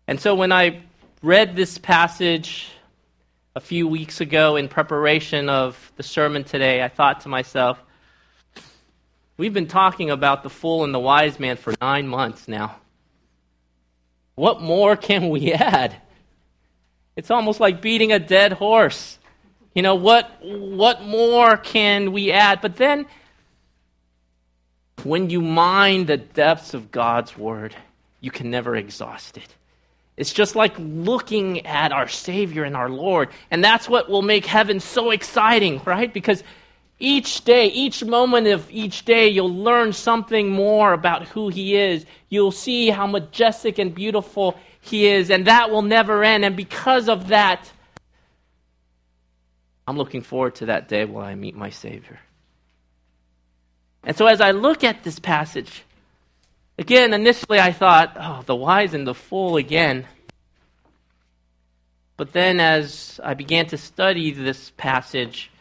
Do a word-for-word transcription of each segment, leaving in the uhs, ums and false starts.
And so when I read this passage a few weeks ago in preparation of the sermon today, I thought to myself, we've been talking about the fool and the wise man for nine months now. What more can we add? It's almost like beating a dead horse. You know, what what more can we add? But then, when you mine the depths of God's Word, you can never exhaust it. It's just like looking at our Savior and our Lord. And that's what will make heaven so exciting, right? Because each day, each moment of each day, you'll learn something more about who He is. You'll see how majestic and beautiful He is, and that will never end. And because of that, I'm looking forward to that day when I meet my Savior. And so as I look at this passage, again, initially I thought, oh, the wise and the fool again. But then as I began to study this passage,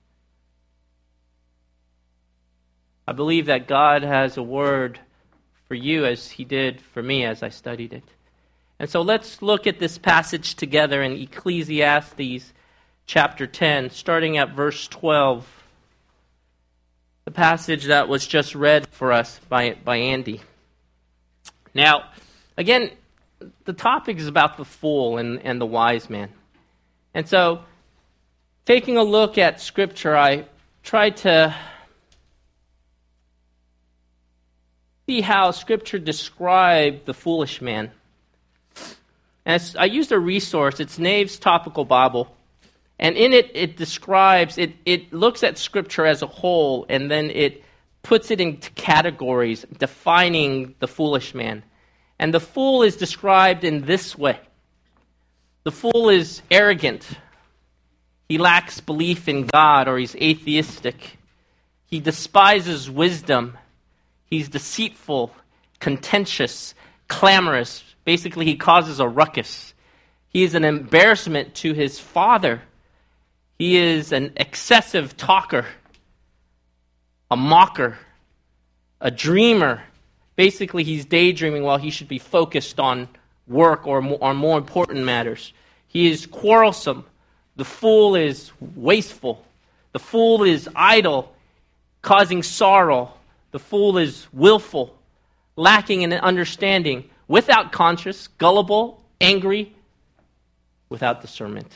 I believe that God has a word for you as He did for me as I studied it. And so let's look at this passage together in Ecclesiastes chapter ten, starting at verse twelve. The passage that was just read for us by, by Andy. Now, again, the topic is about the fool and, and the wise man. And so, taking a look at Scripture, I tried to see how Scripture described the foolish man. And I used a resource. It's Nave's Topical Bible. And in it, it describes, it, it looks at Scripture as a whole, and then it puts it into categories, defining the foolish man. And the fool is described in this way. The fool is arrogant. He lacks belief in God, or he's atheistic. He despises wisdom. He's deceitful, contentious, clamorous. Basically, he causes a ruckus. He is an embarrassment to his father. He is an excessive talker, a mocker, a dreamer. Basically, he's daydreaming while he should be focused on work or more, on more important matters. He is quarrelsome. The fool is wasteful. The fool is idle, causing sorrow. The fool is willful, lacking in understanding, without conscience, gullible, angry, without discernment.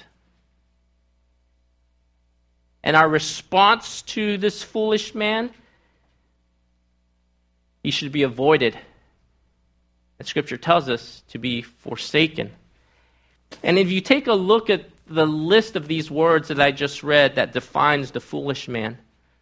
And our response to this foolish man, he should be avoided. And Scripture tells us to be forsaken. And if you take a look at the list of these words that I just read that defines the foolish man,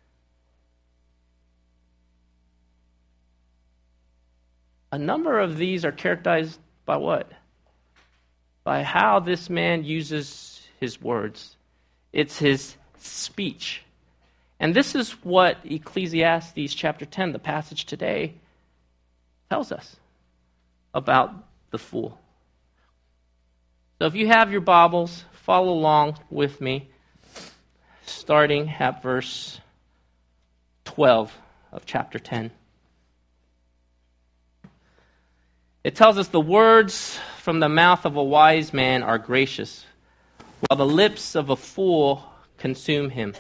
a number of these are characterized by what? By how this man uses his words. It's his speech. And this is what Ecclesiastes chapter ten, the passage today, tells us about the fool. So if you have your Bibles, follow along with me, starting at verse twelve of chapter ten. It tells us the words from the mouth of a wise man are gracious, while the lips of a fool consume him.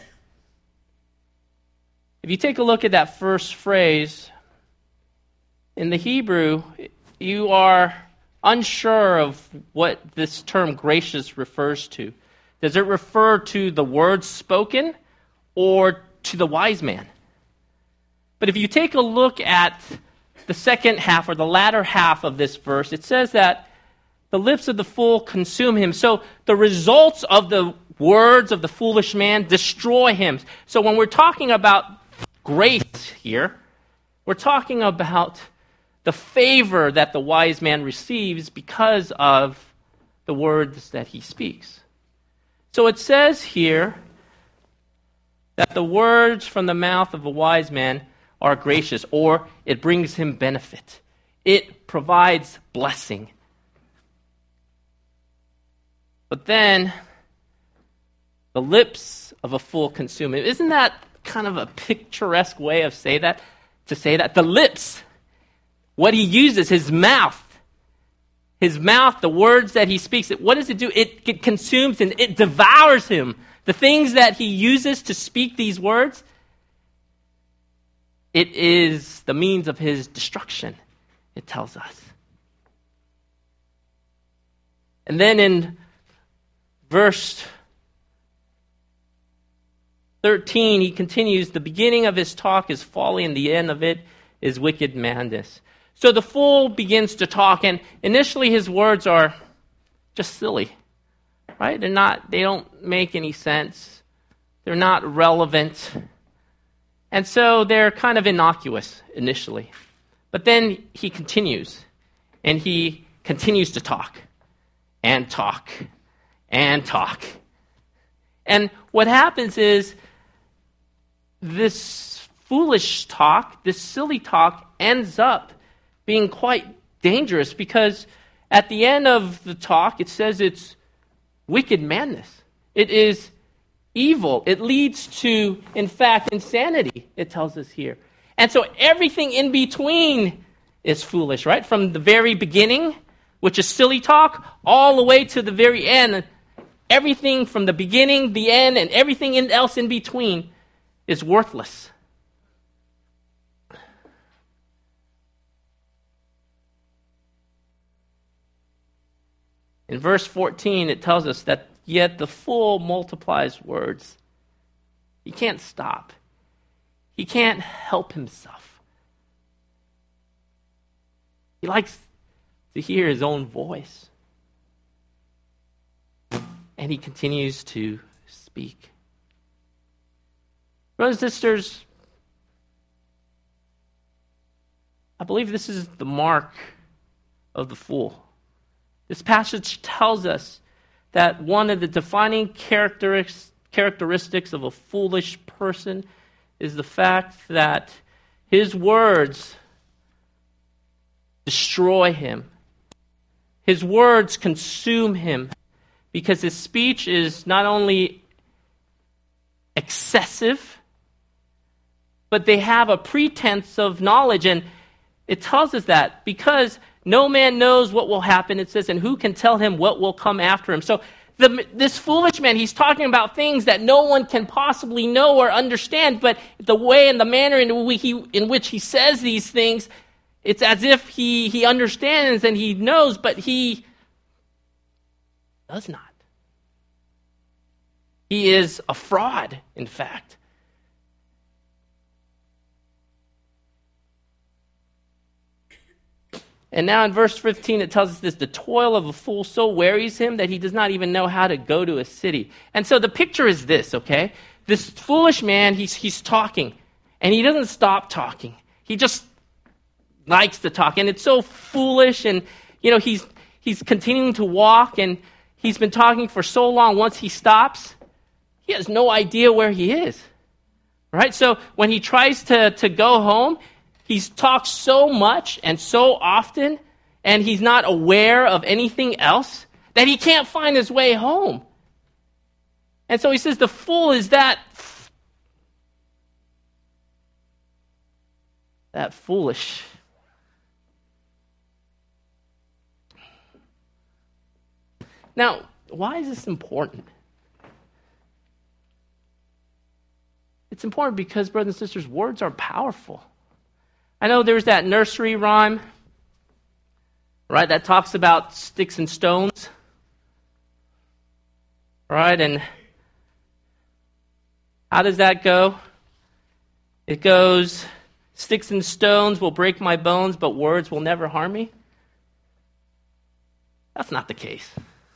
If you take a look at that first phrase, in the Hebrew, you are unsure of what this term gracious refers to. Does it refer to the words spoken or to the wise man? But if you take a look at the second half or the latter half of this verse, it says that the lips of the fool consume him. So the results of the words of the foolish man destroy him. So when we're talking about grace here, we're talking about the favor that the wise man receives because of the words that he speaks. So it says here that the words from the mouth of a wise man are gracious, or it brings him benefit. It provides blessing. But then the lips of a fool consume him. Isn't that kind of a picturesque way of say that? To say that the lips, what he uses, his mouth, His mouth, the words that he speaks, what does it do? It, it consumes and it devours him. The things that he uses to speak these words, it is the means of his destruction, it tells us. And then in verse thirteen, he continues, the beginning of his talk is folly, and the end of it is wicked madness. So the fool begins to talk, and initially his words are just silly, right? They're not, they don't make any sense. They're not relevant. And so they're kind of innocuous initially. But then he continues, and he continues to talk, and talk, and talk. And what happens is this foolish talk, this silly talk, ends up being quite dangerous, because at the end of the talk, it says it's wicked madness. It is evil. It leads to, in fact, insanity, it tells us here. And so everything in between is foolish, right? From the very beginning, which is silly talk, all the way to the very end. Everything from the beginning, the end, and everything else in between is worthless. In verse fourteen, it tells us that yet the fool multiplies words. He can't stop. He can't help himself. He likes to hear his own voice. And he continues to speak. Brothers and sisters, I believe this is the mark of the fool. This passage tells us that one of the defining characteristics of a foolish person is the fact that his words destroy him. His words consume him, because his speech is not only excessive, but they have a pretense of knowledge. And it tells us that because no man knows what will happen, it says, and who can tell him what will come after him? So the, this foolish man, he's talking about things that no one can possibly know or understand, but the way and the manner in, we, he, in which he says these things, it's as if he, he understands and he knows, but he does not. He is a fraud, in fact. And now in verse fifteen, it tells us this: the toil of a fool so wearies him that he does not even know how to go to a city. And so the picture is this, okay? This foolish man, he's, he's talking, and he doesn't stop talking. He just likes to talk, and it's so foolish, and, you know, he's he's continuing to walk, and he's been talking for so long. Once he stops, he has no idea where he is, right? So when he tries to, to go home, he's talked so much and so often, and he's not aware of anything else, that he can't find his way home. And so he says the fool is that, that foolish. Now, why is this important? It's important because, brothers and sisters, words are powerful. I know there's that nursery rhyme, right, that talks about sticks and stones, right? And how does that go? It goes, sticks and stones will break my bones, but words will never harm me. That's not the case.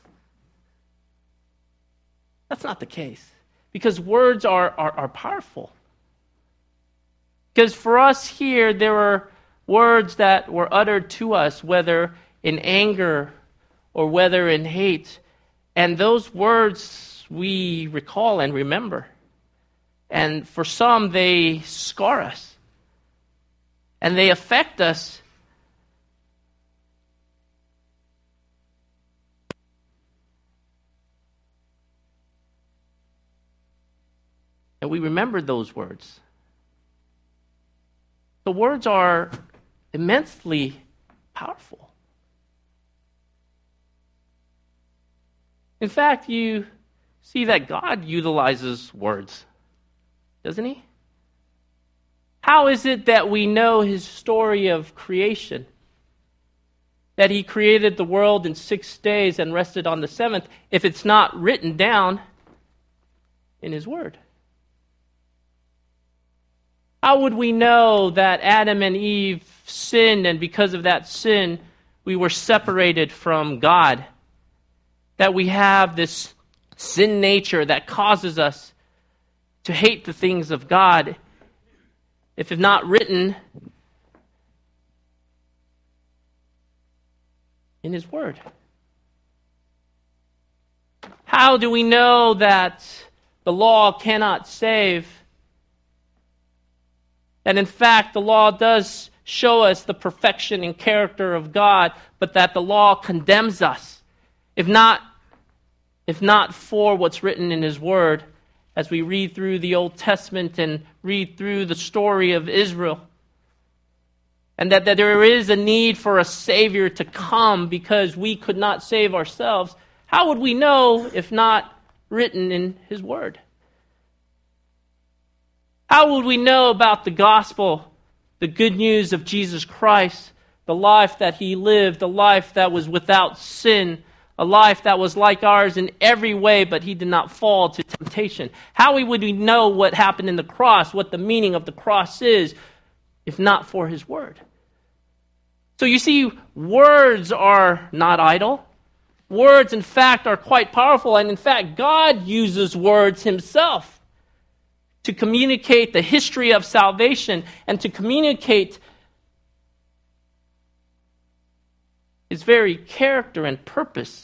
That's not the case. Because words are, are, are powerful. Because for us here, there are words that were uttered to us, whether in anger or whether in hate. And those words we recall and remember. And for some, they scar us. And they affect us. And we remember those words. The words are immensely powerful. In fact, you see that God utilizes words, doesn't he? How is it that we know his story of creation? That he created the world in six days and rested on the seventh, if it's not written down in his word? How would we know that Adam and Eve sinned, and because of that sin, we were separated from God? That we have this sin nature that causes us to hate the things of God, if it's not written in his word? How do we know that the law cannot save? That in fact the law does show us the perfection and character of God, but that the law condemns us, if not, if not for what's written in his word, as we read through the Old Testament and read through the story of Israel. And that, that there is a need for a Savior to come because we could not save ourselves. How would we know if not written in his word? How would we know about the gospel, the good news of Jesus Christ, the life that he lived, the life that was without sin, a life that was like ours in every way, but he did not fall to temptation? How would we know what happened in the cross, what the meaning of the cross is, if not for his word? So you see, words are not idle. Words, in fact, are quite powerful. And in fact, God uses words himself to communicate the history of salvation and to communicate his very character and purpose.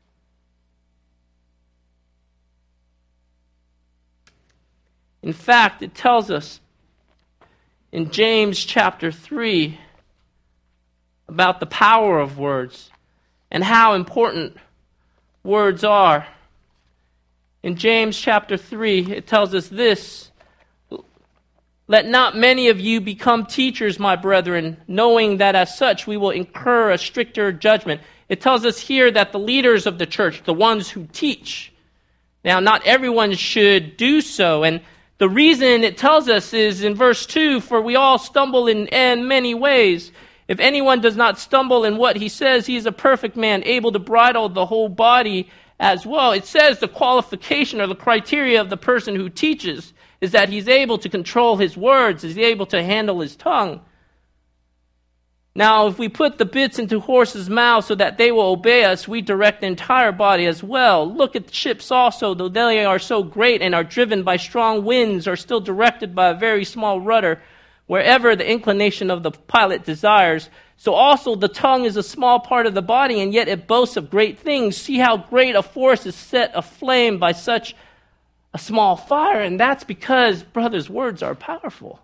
In fact, it tells us in James chapter three about the power of words and how important words are. In James chapter three, it tells us this: "Let not many of you become teachers, my brethren, knowing that as such we will incur a stricter judgment." It tells us here that the leaders of the church, the ones who teach, now not everyone should do so. And the reason it tells us is in verse two, "For we all stumble in, in many ways. If anyone does not stumble in what he says, he is a perfect man, able to bridle the whole body as well." It says the qualification or the criteria of the person who teaches is that he's able to control his words, is able to handle his tongue. Now, if we put the bits into horses' mouths so that they will obey us, we direct the entire body as well. Look at the ships also, though they are so great and are driven by strong winds, are still directed by a very small rudder, wherever the inclination of the pilot desires. So also the tongue is a small part of the body, and yet it boasts of great things. See how great a force is set aflame by such a small fire. And that's because, brothers, words are powerful.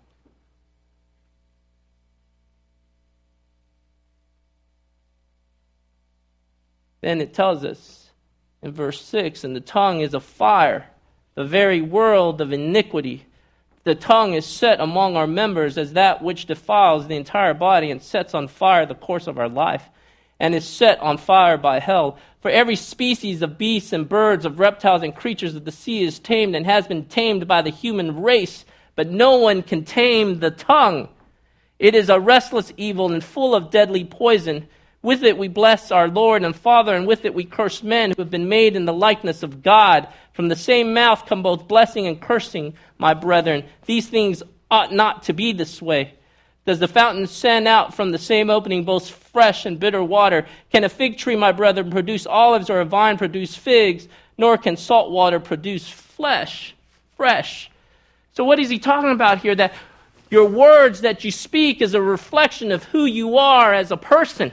Then it tells us in verse six, "And the tongue is a fire, the very world of iniquity. The tongue is set among our members as that which defiles the entire body and sets on fire the course of our life, and is set on fire by hell. For every species of beasts and birds, of reptiles and creatures of the sea is tamed and has been tamed by the human race, but no one can tame the tongue. It is a restless evil and full of deadly poison. With it we bless our Lord and Father, and with it we curse men who have been made in the likeness of God. From the same mouth come both blessing and cursing, my brethren. These things ought not to be this way. Does the fountain send out from the same opening both fresh and bitter water? Can a fig tree, my brethren, produce olives, or a vine produce figs? Nor can salt water produce flesh, fresh." So what is he talking about here? That your words that you speak is a reflection of who you are as a person.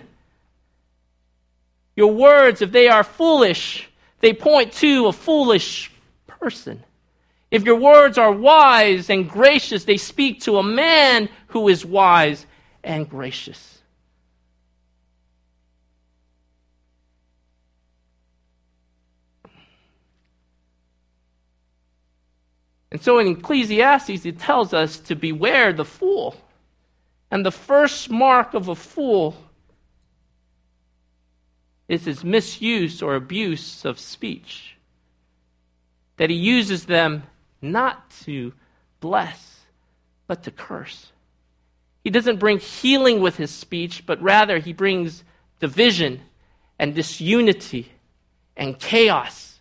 Your words, if they are foolish, they point to a foolish person. If your words are wise and gracious, they speak to a man who is wise and gracious. And so in Ecclesiastes, it tells us to beware the fool. And the first mark of a fool is his misuse or abuse of speech. That he uses them not to bless, but to curse. He doesn't bring healing with his speech, but rather he brings division and disunity and chaos.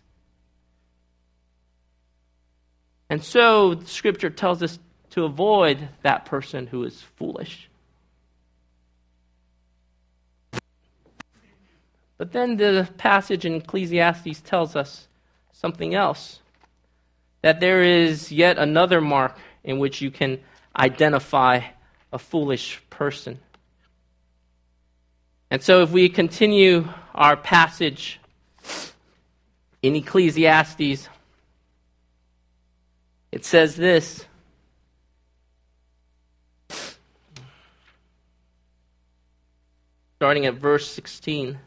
And so Scripture tells us to avoid that person who is foolish. But then the passage in Ecclesiastes tells us something else. That there is yet another mark in which you can identify a foolish person. And so if we continue our passage in Ecclesiastes, it says this. Starting at verse sixteen.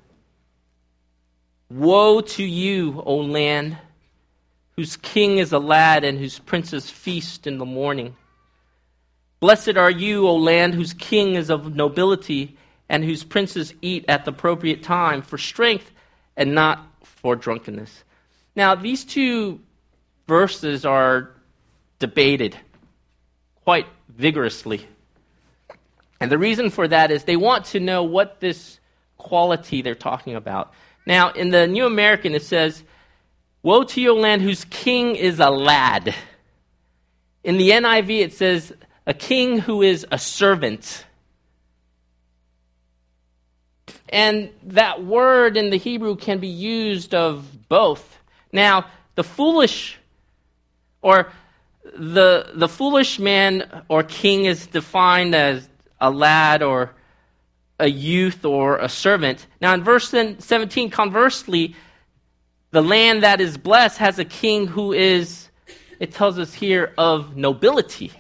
Woe to you, O land, whose king is a lad and whose princes feast in the morning. Blessed are you, O land, whose king is of nobility and whose princes eat at the appropriate time for strength and not for drunkenness. Now, these two verses are debated quite vigorously. And the reason for that is they want to know what this quality they're talking about. Now, in the New American, it says, woe to you, O land, whose king is a lad. In the N I V, it says, a king who is a servant. And that word in the Hebrew can be used of both. Now, the foolish, or the, the foolish man or king is defined as a lad or a youth or a servant. Now in verse seventeen, conversely, the land that is blessed has a king who is, it tells us here, of nobility.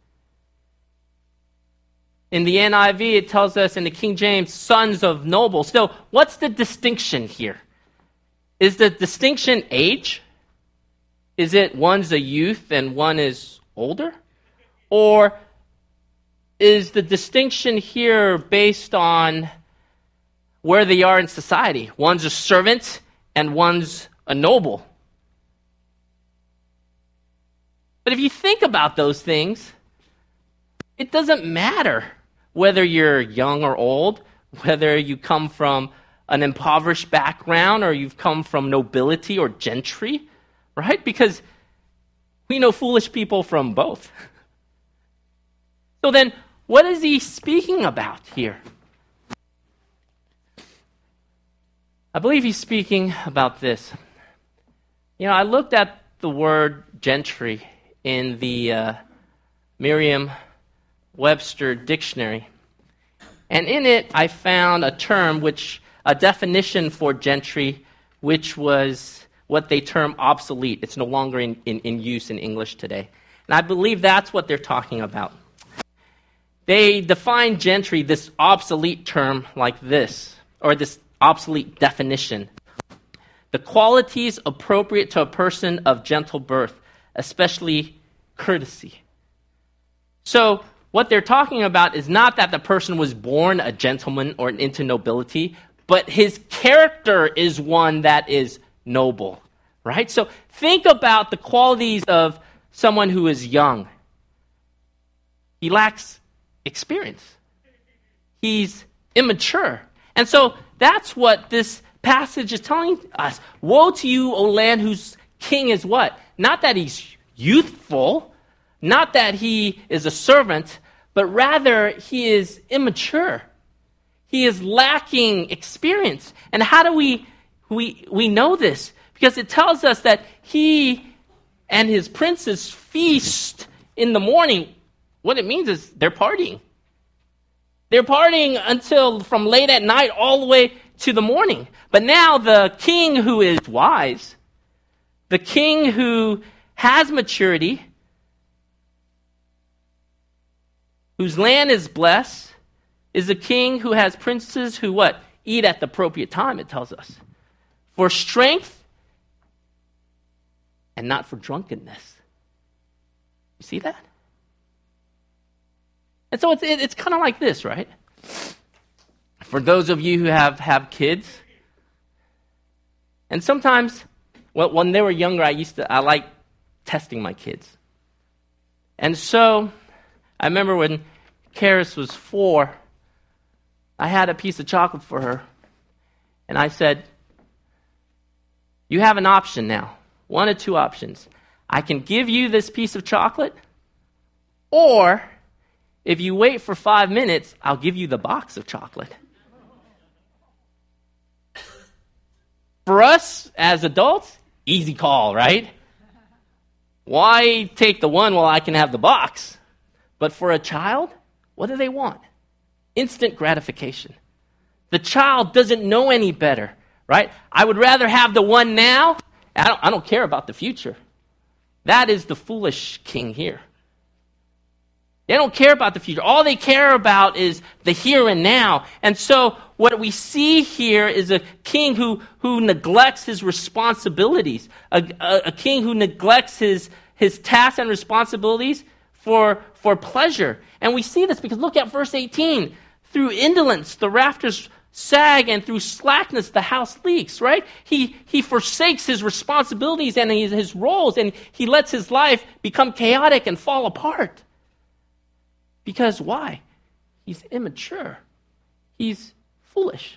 In the N I V, it tells us in the King James, sons of nobles. So what's the distinction here? Is the distinction age? Is it one's a youth and one is older? Or is the distinction here based on where they are in society? One's a servant and one's a noble. But if you think about those things, it doesn't matter whether you're young or old, whether you come from an impoverished background or you've come from nobility or gentry, right? Because we know foolish people from both. So then, what is he speaking about here? I believe he's speaking about this. You know, I looked at the word gentry in the uh, Merriam-Webster dictionary, and in it I found a term, which a definition for gentry, which was what they term obsolete. It's no longer in, in, in use in English today. And I believe that's what they're talking about. They define gentry, this obsolete term, like this, or this obsolete definition. The qualities appropriate to a person of gentle birth, especially courtesy. So what they're talking about is not that the person was born a gentleman or into nobility, but his character is one that is noble, right? So think about the qualities of someone who is young. He lacks experience. He's immature. And so that's what this passage is telling us. Woe to you, O land, whose king is what? Not that he's youthful, not that he is a servant, but rather he is immature. He is lacking experience. And how do we we we know this? Because it tells us that he and his princes feast in the morning. What it means is they're partying. They're partying until from late at night all the way to the morning. But now the king who is wise, the king who has maturity, whose land is blessed, is a king who has princes who what? Eat at the appropriate time, it tells us. For strength and not for drunkenness. You see that? And so it's, it's kind of like this, right? For those of you who have, have kids, And sometimes, well, when they were younger, I used to, I liked testing my kids. And so, I remember when Karis was four, I had a piece of chocolate for her. And I said, you have an option now. One of two options. I can give you this piece of chocolate, or if you wait for five minutes, I'll give you the box of chocolate. For us, as adults, easy call, right? Why take the one while I can have the box? But for a child, what do they want? Instant gratification. The child doesn't know any better, right? I would rather have the one now. I don't, I don't care about the future. That is the foolish king here. They don't care about the future. All they care about is the here and now. And so what we see here is a king who, who neglects his responsibilities, a, a, a king who neglects his, his tasks and responsibilities for, for pleasure. And we see this because look at verse eighteen. Through indolence, the rafters sag, and through slackness, the house leaks, right? He, he forsakes his responsibilities and his, his roles, and he lets his life become chaotic and fall apart. Because why? He's immature. He's foolish.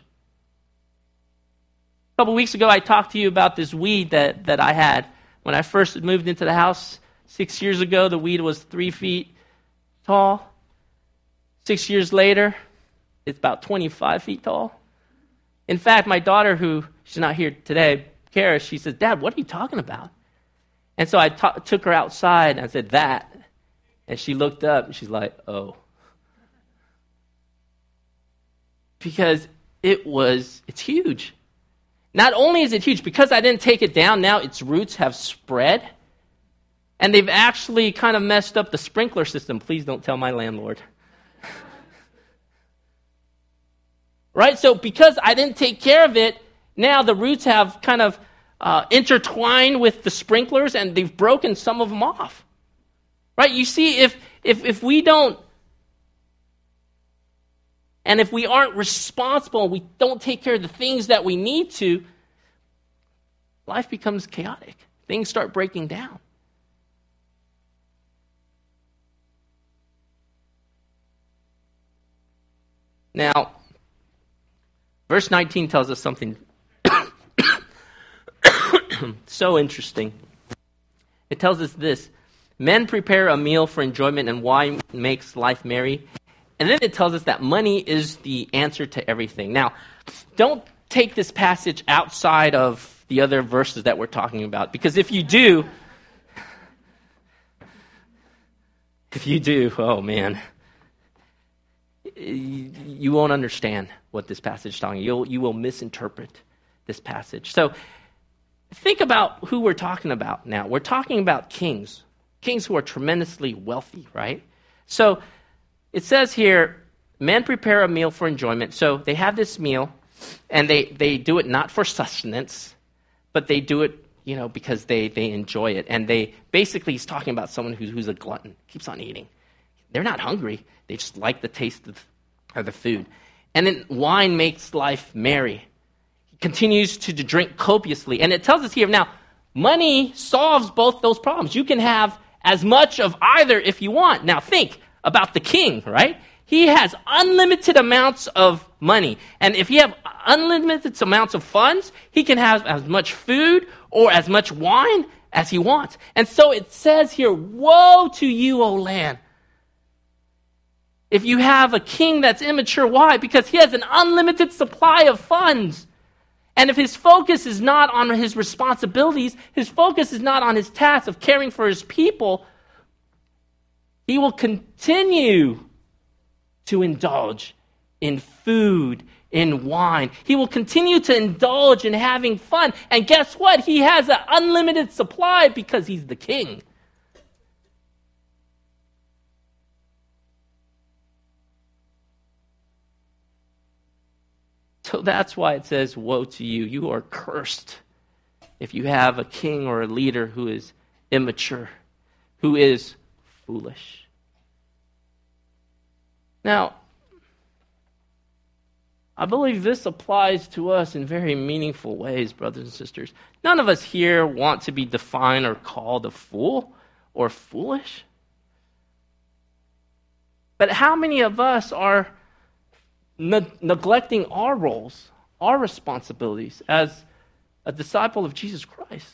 A couple weeks ago, I talked to you about this weed that, that I had. When I first moved into the house six years ago, the weed was three feet tall. Six years later, it's about twenty-five feet tall. In fact, my daughter, who, she's not here today, Kara, she says, Dad, what are you talking about? And so I t- took her outside, and I said, that. And she looked up, and she's like, oh. Because it was, it's huge. Not only is it huge, because I didn't take it down, now its roots have spread, and they've actually kind of messed up the sprinkler system. Please don't tell my landlord. Right? So because I didn't take care of it, now the roots have kind of uh, intertwined with the sprinklers, and they've broken some of them off. Right? You see, if if if we don't, and if we aren't responsible, we don't take care of the things that we need to, life becomes chaotic. Things start breaking down. Now, verse nineteen tells us something so interesting. It tells us this: men prepare a meal for enjoyment, and wine makes life merry. And then it tells us that money is the answer to everything. Now, don't take this passage outside of the other verses that we're talking about, because if you do, if you do, oh man, you won't understand what this passage is talking. You'll you will misinterpret this passage. So think about who we're talking about now. We're talking about kings. Kings who are tremendously wealthy, right? So it says here, men prepare a meal for enjoyment. So they have this meal, and they, they do it not for sustenance, but they do it, you know, because they, they enjoy it. And they basically, he's talking about someone who's, who's a glutton, keeps on eating. They're not hungry. They just like the taste of, of the food. And then wine makes life merry. He continues to, to drink copiously. And it tells us here, now, money solves both those problems. You can have as much of either if you want. Now think about the king, right? He has unlimited amounts of money. And if you have unlimited amounts of funds, he can have as much food or as much wine as he wants. And so it says here, woe to you, O land, if you have a king that's immature. Why? Because he has an unlimited supply of funds. And if his focus is not on his responsibilities, his focus is not on his task of caring for his people, he will continue to indulge in food, in wine. He will continue to indulge in having fun. And guess what? He has an unlimited supply because he's the king. So that's why it says, woe to you. You are cursed if you have a king or a leader who is immature, who is foolish. Now, I believe this applies to us in very meaningful ways, brothers and sisters. None of us here want to be defined or called a fool or foolish. But how many of us are ne- neglecting our roles, our responsibilities as a disciple of Jesus Christ?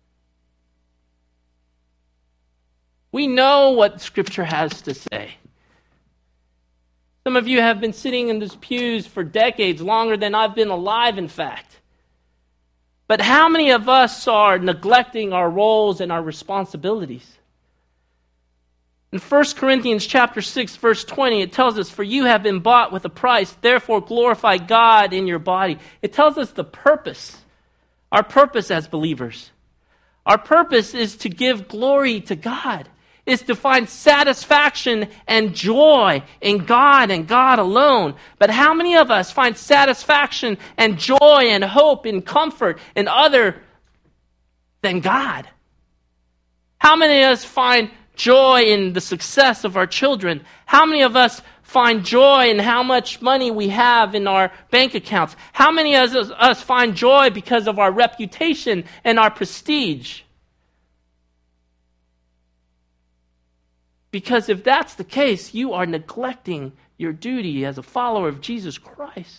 We know what Scripture has to say. Some of you have been sitting in these pews for decades, longer than I've been alive, in fact. But how many of us are neglecting our roles and our responsibilities? In First Corinthians chapter six, verse twenty, it tells us, "For you have been bought with a price, therefore glorify God in your body." It tells us the purpose, our purpose as believers. Our purpose is to give glory to God, is to find satisfaction and joy in God and God alone. But how many of us find satisfaction and joy and hope and comfort in other than God? How many of us find joy in the success of our children? How many of us find joy in how much money we have in our bank accounts? How many of us find joy because of our reputation and our prestige? Because if that's the case, you are neglecting your duty as a follower of Jesus Christ.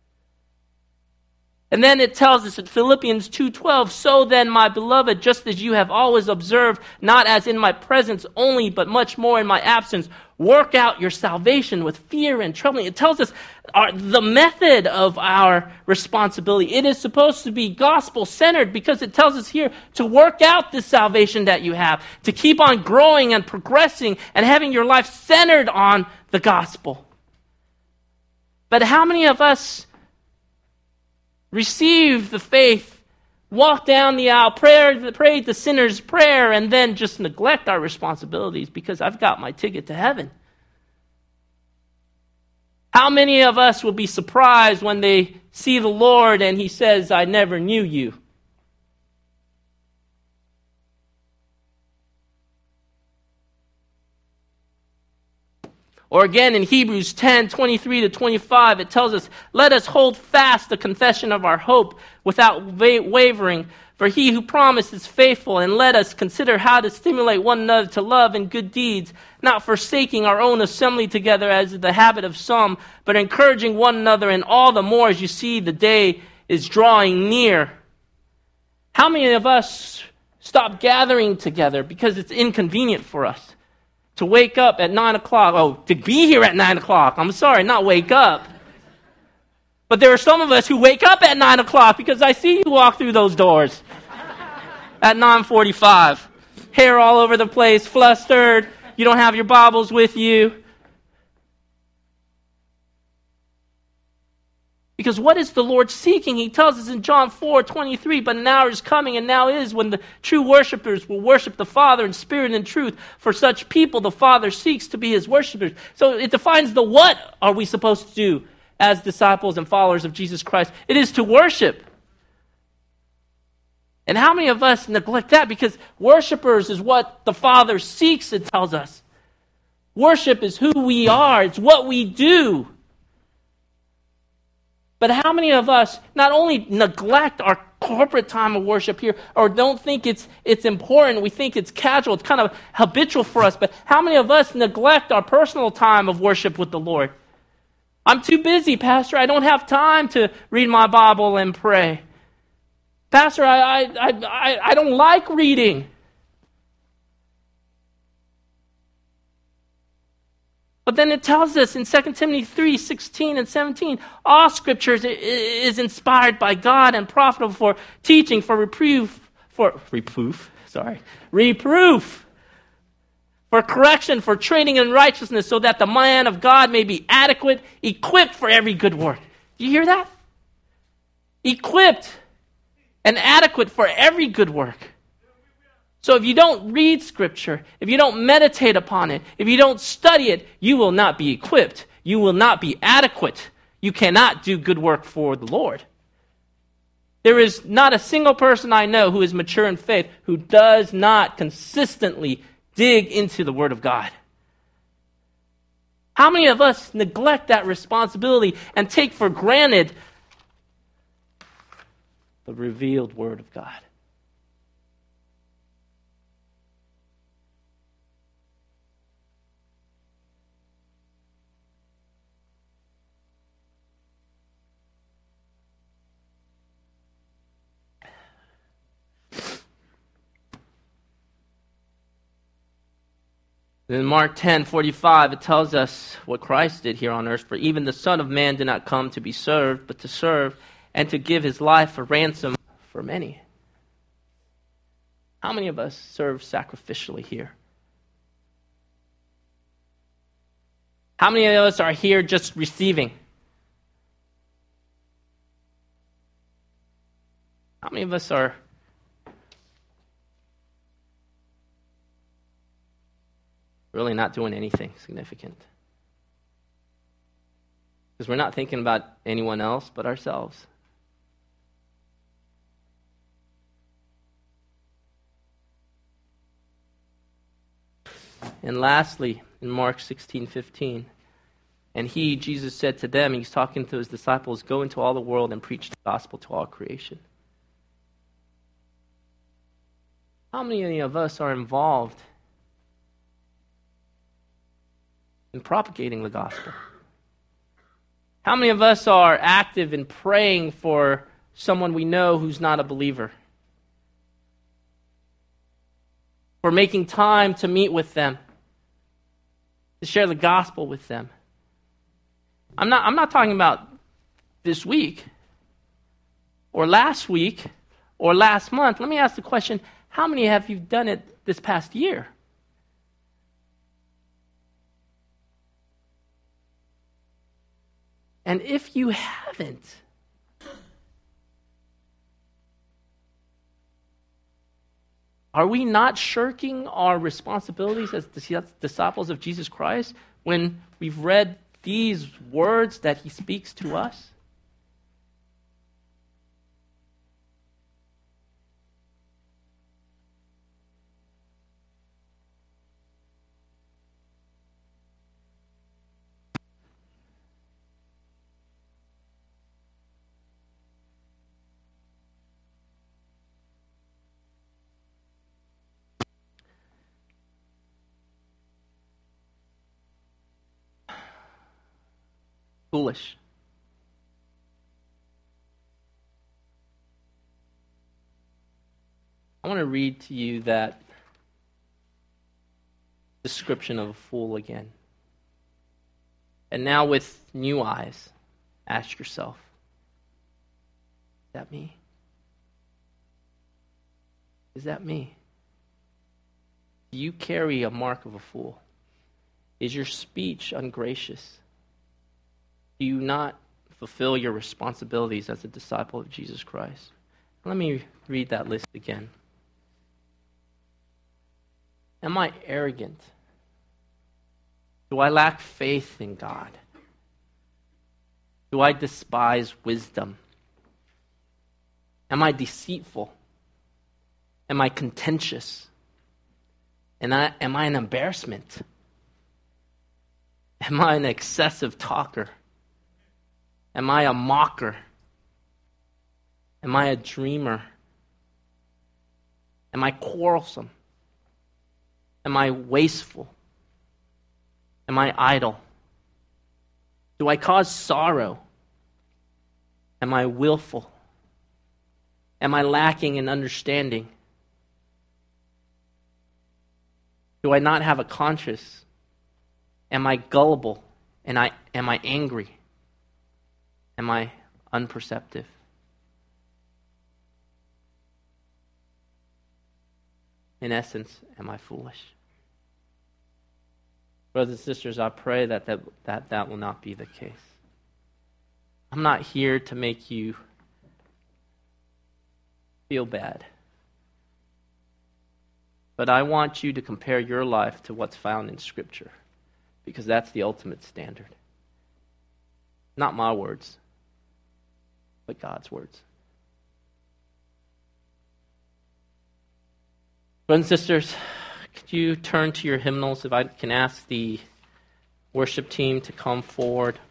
And then it tells us in Philippians two twelve, "So then, my beloved, just as you have always observed, not as in my presence only, but much more in my absence, work out your salvation with fear and trembling." It tells us our, the method of our responsibility. It is supposed to be gospel-centered because it tells us here to work out this salvation that you have, to keep on growing and progressing and having your life centered on the gospel. But how many of us receive the faith, walk down the aisle, pray, pray the sinner's prayer, and then just neglect our responsibilities because I've got my ticket to heaven? How many of us will be surprised when they see the Lord and He says, "I never knew you"? Or again in Hebrews ten, twenty-three to twenty-five, it tells us, "Let us hold fast the confession of our hope without wa- wavering, for he who promised is faithful, and let us consider how to stimulate one another to love and good deeds, not forsaking our own assembly together as is the habit of some, but encouraging one another, and all the more as you see the day is drawing near." How many of us stop gathering together because it's inconvenient for us to wake up at nine o'clock? Oh, to be here at nine o'clock. I'm sorry, not wake up. But there are some of us who wake up at nine o'clock because I see you walk through those doors at nine forty-five. Hair all over the place, flustered. You don't have your Bibles with you. Because what is the Lord seeking? He tells us in John four twenty-three, "But an hour is coming, and now is, when the true worshipers will worship the Father in spirit and truth. For such people the Father seeks to be His worshipers." So it defines the what are we supposed to do as disciples and followers of Jesus Christ. It is to worship. And how many of us neglect that? Because worshipers is what the Father seeks, it tells us. Worship is who we are. It's what we do. But how many of us not only neglect our corporate time of worship here, or don't think it's it's important, we think it's casual, it's kind of habitual for us, but how many of us neglect our personal time of worship with the Lord? I'm too busy, Pastor. I don't have time to read my Bible and pray. Pastor, I I I, I don't like reading. But then it tells us in Second Timothy three, sixteen and seventeen, all Scripture is inspired by God and profitable for teaching, for reproof, for reproof, sorry, reproof, for correction, for training in righteousness, so that the man of God may be adequate, equipped for every good work. Do you hear that? Equipped and adequate for every good work. So if you don't read Scripture, if you don't meditate upon it, if you don't study it, you will not be equipped. You will not be adequate. You cannot do good work for the Lord. There is not a single person I know who is mature in faith who does not consistently dig into the Word of God. How many of us neglect that responsibility and take for granted the revealed Word of God? In Mark ten forty-five, it tells us what Christ did here on earth. For even the Son of Man did not come to be served, but to serve and to give his life a ransom for many. How many of us serve sacrificially here? How many of us are here just receiving? How many of us are really not doing anything significant? Because we're not thinking about anyone else but ourselves. And lastly, in Mark sixteen fifteen, and he, Jesus, said to them, he's talking to his disciples, go into all the world and preach the gospel to all creation. How many of us are involved in propagating the gospel? How many of us are active in praying for someone we know who's not a believer? For making time to meet with them, to share the gospel with them? I'm not, I'm not talking about this week or last week or last month. Let me ask the question, how many have you done it this past year? And if you haven't, are we not shirking our responsibilities as disciples of Jesus Christ when we've read these words that he speaks to us? Foolish. I want to read to you that description of a fool again. And now with new eyes, ask yourself, is that me? Is that me? Do you carry a mark of a fool? Is your speech ungracious? Do you not fulfill your responsibilities as a disciple of Jesus Christ? Let me read that list again. Am I arrogant? Do I lack faith in God? Do I despise wisdom? Am I deceitful? Am I contentious? And I, am I an embarrassment? Am I an excessive talker? Am I a mocker? Am I a dreamer? Am I quarrelsome? Am I wasteful? Am I idle? Do I cause sorrow? Am I willful? Am I lacking in understanding? Do I not have a conscience? Am I gullible? And I am I angry? Am I unperceptive? In essence, am I foolish? Brothers and sisters, I pray that that, that that will not be the case. I'm not here to make you feel bad. But I want you to compare your life to what's found in Scripture, because that's the ultimate standard. Not my words, but God's words. Brothers and sisters, could you turn to your hymnals? If I can ask the worship team to come forward.